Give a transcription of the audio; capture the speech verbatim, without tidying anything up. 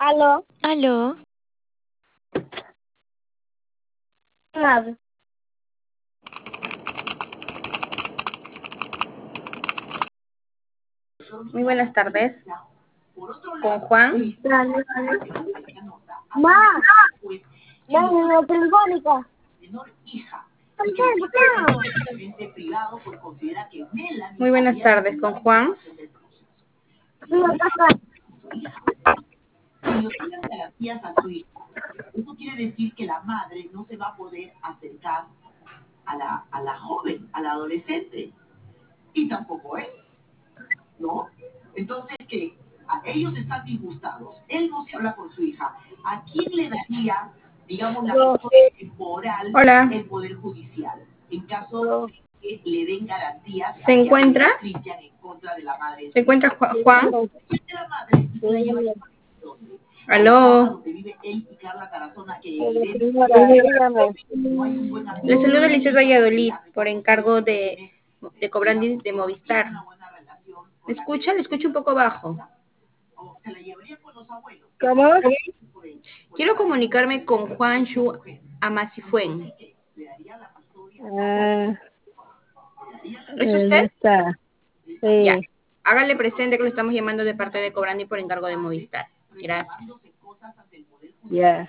Aló. Aló. Claro. Muy buenas tardes. Con Juan. Dale, dale. Ma, dale, la telefónica. Muy buenas tardes. Con Juan. Sí, acá está. Garantías a su hijo. Eso quiere decir que la madre no se va a poder acercar a la, a la joven, a la adolescente. Y tampoco él, ¿no? Entonces, que ellos están disgustados. Él no se habla con su hija. ¿A quién le daría, digamos, la No. moral Hola. el Poder Judicial? En caso de que le den garantías. ¿Se encuentra? Cristian en contra de la madre. ¿Se encuentra Ju- Juan? De la madre y se la lleva a ¿dónde? Aló. Donde vive él y Carla Tarazona, que Señora, dígame. Le saludo Lisset Valladolid por encargo de, de Cobrandis de Movistar. ¿Me escucha? Le escucho un poco bajo. ¿Cómo? Quiero comunicarme con Juan Shu Amasifuen. Ah, ¿Es eh, no usted? está. Ya. Sí, Hágale presente que lo estamos llamando de parte de Cobrandi por encargo de Movistar. Gracias. ya.